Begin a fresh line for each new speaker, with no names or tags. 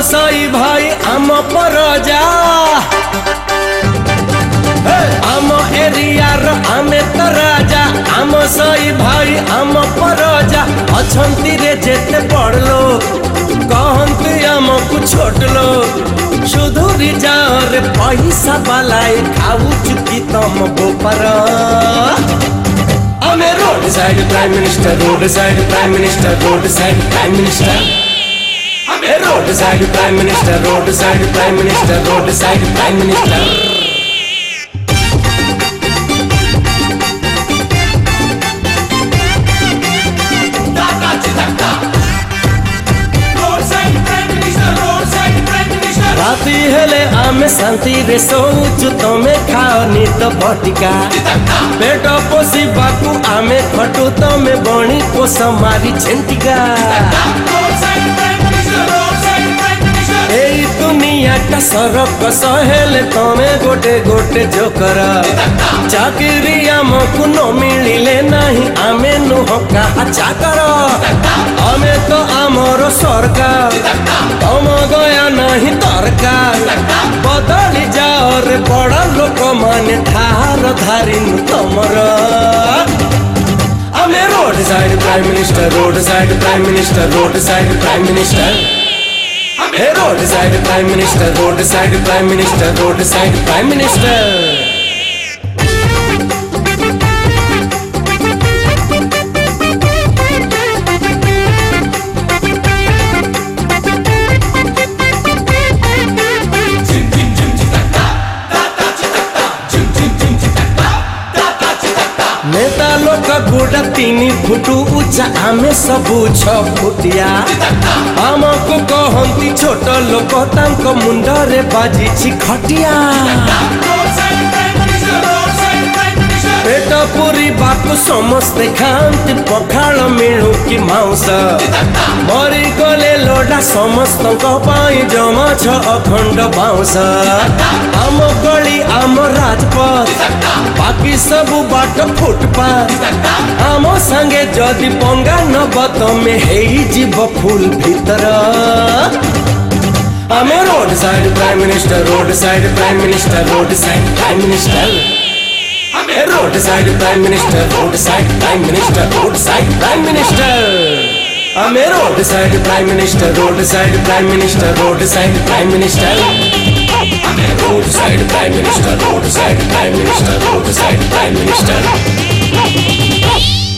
सही भाई आम परजा आम एरियार आमे तो राजा आम सही भाई आम परजा अछंती रे जेते बड़ लोग कहंती आमको छोट लोग सुधुरी जाओ रे पैसा बालाए खाऊ चुकी तम गोपर आमे road side prime minister road side prime minister road side prime minister आमे road side prime minister road side prime minister road side prime minister राती हेले आमे शांति रे सोचु तमे खाओनी तो बटिका पेट पोषी बाकू आमे खटू तमे बणी पोष मारी झेंटिका एई दुनिया टा सरक सहेले तमे गोटे गोटे जोकर चाकरी आमको न मिलिले नहीं आमे नुह कहा चाकर आमे तो आमर सरकार तम गया नहीं दरकार बदली जाओ रे बड़ लोक माने ठार धारिनु तमर आमे road side prime minister road side prime minister road side prime minister आमे road side prime minister road side prime minister road side prime minister नेता लोक गोड़ा 3 फुट उच्चा आमे सबु 6 फुटिया आमको कहंती छोट लोक तांक मुंडरे बाजिछि खटिया पेट पूरी बाकू समस्ते खांती पखाल मिलू कि मांस मरी गले लोडा समस्त जमा 6 अखंड बाउंस आम गली आम राजपथ बाकी सबू बाट फुटपाथ आम संगे जदि पंगा नब तमे हेई जीव फूल भीतर आमे road side prime minister road side prime minister road side prime minister आमे road side prime minister road side prime minister road side prime minister आमे road side prime minister road side prime minister road side prime minister आमे road side prime minister road side prime minister road side prime minister